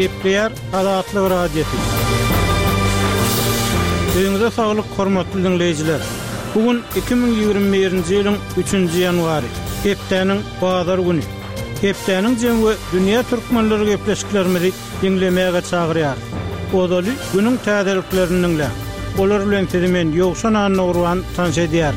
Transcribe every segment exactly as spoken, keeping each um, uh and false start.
Epler adatly bir adeti. Öňüňize saglyk, hormatly dinleýijiler. Bugün iki bin ýygrimi birinji ýylyň üçünji ýanwary. Hepdeniň bazar güni. Hepdeniň jemgy dünýä türkmenleri gepleşiklerimizi dinlemäge çagyrýar. Odaly günüň täzeliklerini dinle. Olar bilen temen ýokşan anagurwan tanşedýär.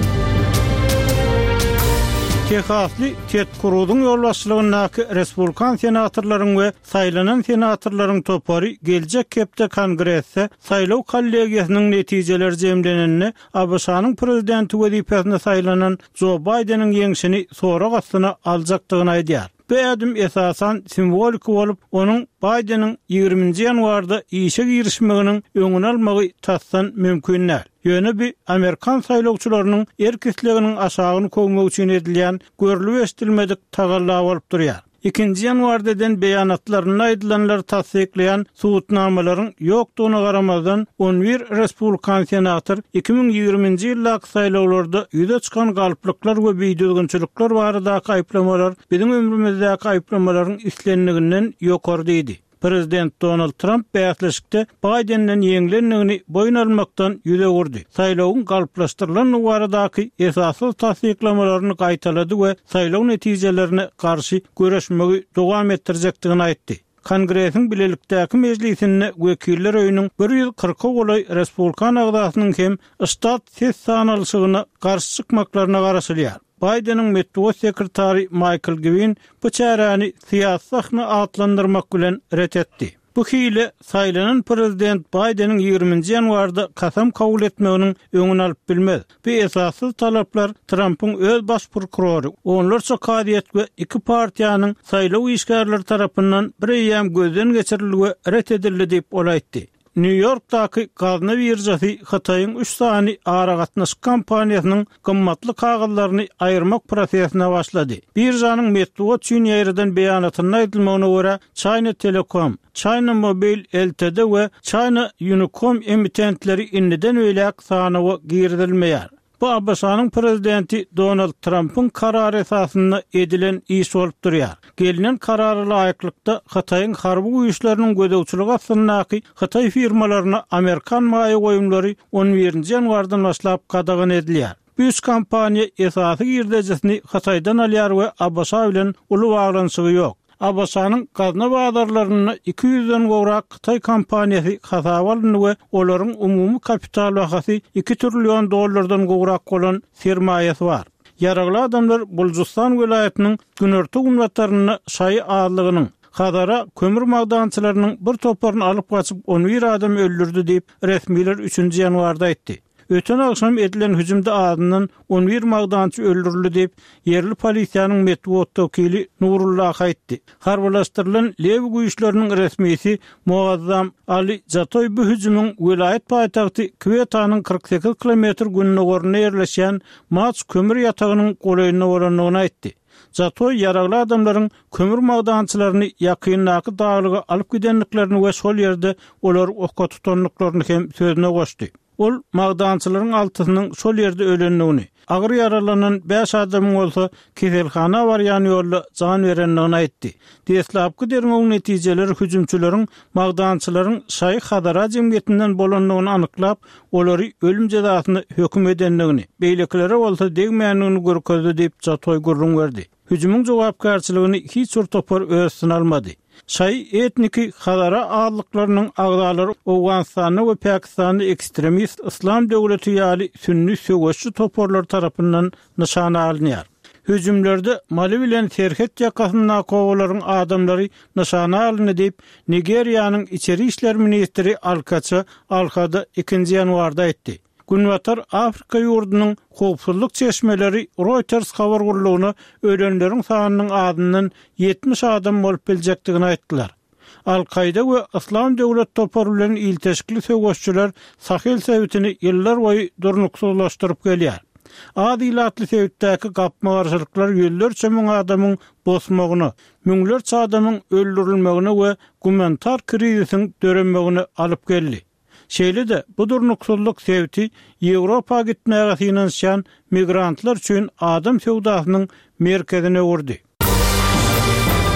Texasly Ted Cruz'un ýolbaşçylygyndaky respublikan senatorlaryň we saýlanan senatorlaryň topary geljek hepde kongresse saýlaw kollegiýasynyň netijeleri jemlenenini A B S-nyň prezidenti wezipesine saýlanan Joe Biden'in ýeňişini sorak astyna aljakdygyny aýdýar. Bu adım esasan simbolik bolup, onun Biden'in ýygrimiňji ýanwarda işe girişmeginiň öňüni almagy tassan mümkin näl. Ýöne bir Amerikan saýlawçylarynyň erkisliginiň aşagyny köňmek üçin edilýän görülüp estilmedik tagalla bolup durýar. ikinji ýanwardadan beýanatlaryny aýdylanlar tasdikleýän suwutnamalaryň ýokdugyna garamazdan on bir respublikan senator iki bin ýygrimiňji ýyllaky saýlawlarda ýüze çykan galyplyklar we beýdilginçilikler baradaky aýplamalar biziň ömrümizdäki aýplamalaryň islenliginden ýokary diýdi. Prezident Donald Trump bäýatlaşykda Biden'den ýeňilendigini boyun almakdan ýüze gurdy. Saýlawyň galyplaşdyrylan baradaky esasy tasdiklamalarını gaýtalady we saýlaw netijelerini garşy göreşmegi dowam etdirjekdigini aýtdy. Kongresiň bilelikdäki mejlisinde wekiller öýüniň bir ýüz kırk golay respublikan agdasynyň hem ştat ses sanalyşygyna garşy çykmaklaryna garaşylýar. Biden'in metbuat sekretary Michael Gwynn bu çäräni siýasatny atlandyrmak bilen ret etdi. Bu hile saýlanan prezident Biden'in ýygrimiňji ýanwarda kasam kabul etmeginiň öňüni alyp bilmez. Bu esasy talaplar Trump'yň öz baş prokurory onlarça kadiýet we iki partiýanyň saýlaw işgärleri tarapyndan bir ýam gözden geçirildi we ret edildi diýip olaýtdy. New York'taky gazna birjasy Hataýyň üç sany aragatnaş kampaniýasynyň gymmatly kagallaryny aýyrmak prosesine başlady. Birjanyň metbuat üçin ýerden beýanatyna aýdylmagyna görä China Telecom, China Mobile Ltd we China Unicom emitentleri indiden öýlek sanawy girdilmeýär. Bu A B S-nyň prezidenti Donald Trump'ın karary esasyna edilen iş bolup durýar. Gelinen karary laýyklykda Hataýyň harby güýçleriniň gödäwçiligi asyndaky Hataý firmalaryna Amerikan maýy goýumlary on birinji ýanwardan başlap gadagyn edilýär. Bu üç kampaniýa esasy girdejesini Hataýdan alýar we A B S bilen uly baglanşygy ýok. A B S-nyň gazna bazarlaryny iki ýüzden gowrak Hataý kampaniýasy hasaba aldy we olaryň umumy kapital bahasy iki trillion dollardan gowrak bolan sermaýesi bar. Yaragly adamlar Buljustan welaýatynyň günörtü gumlatlaryny şaý adlygynyň Hadara kömür magdançylarynyň bir toparyny alyp gaçyp on bir adam öldürdi diýip resmiler üçünji ýanwarda aýtdy. Öten akşam edilen hüjümde adından on bir magdançy öldürüldü diýip yerli polisiýanyň metbuat wekili Nurullah aýtdy. Harbalaşdyrylan Lew güýçleriniň resmisi Muazzam Ali Jatoy bu hüjümüň welaýat paýtagty Kwetanyň kırk sekiz kilometr gününe gorna ýerleşýän Maç kömür ýatagynyň golayna bolanlygyny aýtdy. Jatoy yaragly adamlaryň kömür magdançylaryny ýakynlaky daglyga alyp gidenliklerini we şol ýerde olar okka tutanlyklaryny hem sözüne goşdy. Ol magdançylaryň altysynyň şol ýerde ölenligini, agyr yaralanan beş adamyň bolsa keselhana barýan ýolda jan berenligini aýtdy. Deslapky dermeň netijeleri hüjümçüleriň magdançylaryň şaý Hadara jemgyýetinden bolanlygyny anyklap, olary ölüm jazasyny hökm edenligini, beýleklere bolsa degmäňini görkezdi diýip Jatoy gurrun berdi. Hüjümüň jogapkarçylygyny hiç bir topar öýsün almady. Şaý etniki Hadara adlyklarynyň agdalary Awganistany we Pakistany ekstremist İslam döwleti ýaly sünni söwüşçü toporlar tarapyndan nişana alınýar. Hüjümlerde Mali bilen Serhet ýakasynda kowalaryň adamlary nişana alındy diýip Nigeriýanyň içeri işler ministri Alkaça Alkada ikinji ýanwarda aýtdy. Günwatar Afrika ýurdunyň howpsuzlyk çeşmeleri Reuters habar gurulugyna ölenleriň sanynyň adından yetmiş adam bolup biljekdigini aýtdylar. Al-Qaida we İslam döwlet topary bilen ilteşikli söwüşçüler Sahel sebitini ýyllar boýy durnuksuzlaşdyryp gelýär. Adilatly sebitdäki gapma garşylyklar ýüllerçe müň adamyň bosmagyny, müňlerçe adamyň öldürilmegini we gumantar krizisiň dörenmegini alyp geldi. Şeýle de bu durnuksuzlyk sebiti Ýewropa gitmäge finansiýan migrantlar üçin adam sewdasynyň merkezine urdy.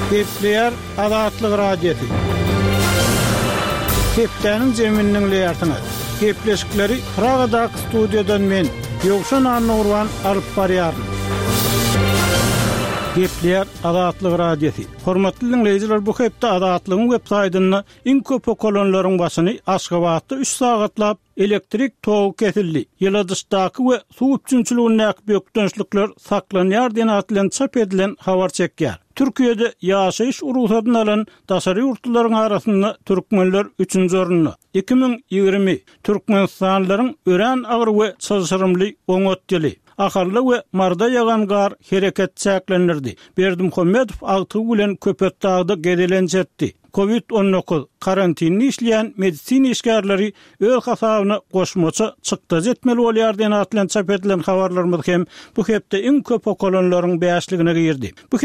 Gepleýär Azatlyk radiosi. Hepdeniň jeminiň leýartyny. Gepleşikleri Pragadaky studiýadan men Ýogşan Annurwan alyp barýaryn. Gepleýär Azatlyk radiosi. Hormatly dinleýijiler, bu hepde Azatlygyň web saýtyny iň köp okolonlaryň başyny Aşgabatda üç sagatlap elektrik togu kesildi. Ýyladysdaky we suw üçinçiligindäki bökdönçlikler saklanýar diýen atlan çap edilen habar çekýär. Türkiýede ýaşaýyş urusatyn alan daşary ýurtlaryň arasynda türkmenler üçinji orunny. iki ming ýygrimi türkmenstanlaryň ören agyr we çyzyrymly oňotdyly. Akarly we marda ýagan gar hereket çäklendirdi. Berdimuhammedow agty bilen Köpetdagda gedelenjetdi. covid on dokuz karantinini işleyen medisini işgärleri öz hasabyna goşmaça çykda jetmeli bolýar diýen atlan çap edilen habarlarymyz hem bu hepde iň köp okolonlaryň beýasligine girdi. Bu